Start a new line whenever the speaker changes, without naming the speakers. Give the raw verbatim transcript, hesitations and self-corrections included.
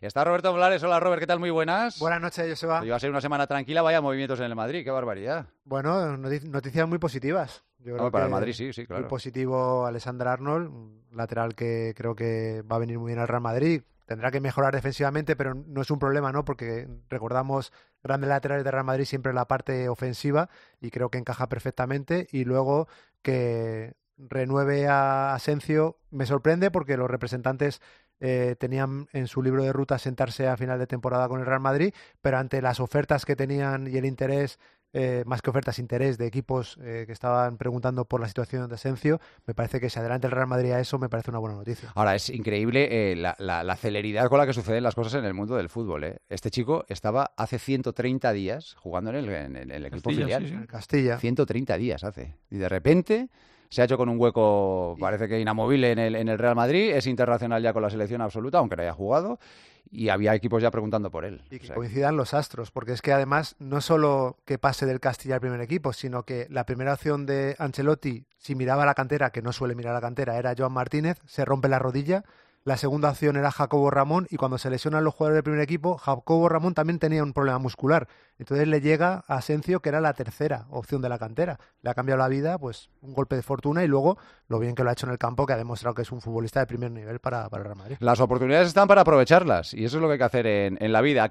Está Roberto Molares. Hola, Robert, ¿qué tal? Muy buenas.
Buenas noches, Joseba.
Iba a ser una semana tranquila, vaya movimientos en el Madrid, qué barbaridad.
Bueno, noticias muy positivas. Yo creo
no, para
que
el Madrid sí, sí, claro.
Muy positivo Alexander Arnold, un lateral que creo que va a venir muy bien al Real Madrid. Tendrá que mejorar defensivamente, pero no es un problema, ¿no? Porque recordamos grandes laterales de Real Madrid siempre en la parte ofensiva y creo que encaja perfectamente. Y luego que renueve a Asensio me sorprende porque los representantes eh, tenían en su libro de ruta sentarse a final de temporada con el Real Madrid, pero ante las ofertas que tenían y el interés, eh, más que ofertas, interés de equipos eh, que estaban preguntando por la situación de Asensio, me parece que si adelante el Real Madrid a eso me parece una buena noticia.
Ahora, es increíble eh, la, la, la celeridad con la que suceden las cosas en el mundo del fútbol. ¿eh? Este chico estaba hace ciento treinta días jugando en el, en, en el equipo
Castilla,
filial.
sí, sí.
En Castilla.
ciento treinta días hace. Y de repente se ha hecho con un hueco, parece que inamovible en el, en el Real Madrid, es internacional ya con la selección absoluta, aunque no haya jugado, y había equipos ya preguntando por él.
Y que
o sea,
coincidan los astros, porque es que además no solo que pase del Castilla al primer equipo, sino que la primera opción de Ancelotti, si miraba la cantera, que no suele mirar la cantera, era Joan Martínez, se rompe la rodilla. La segunda opción era Jacobo Ramón y cuando se lesionan los jugadores del primer equipo, Jacobo Ramón también tenía un problema muscular. Entonces le llega a Asensio, que era la tercera opción de la cantera. Le ha cambiado la vida, pues un golpe de fortuna y luego lo bien que lo ha hecho en el campo, que ha demostrado que es un futbolista de primer nivel para, para el Real Madrid.
Las oportunidades están para aprovecharlas y eso es lo que hay que hacer en, en la vida.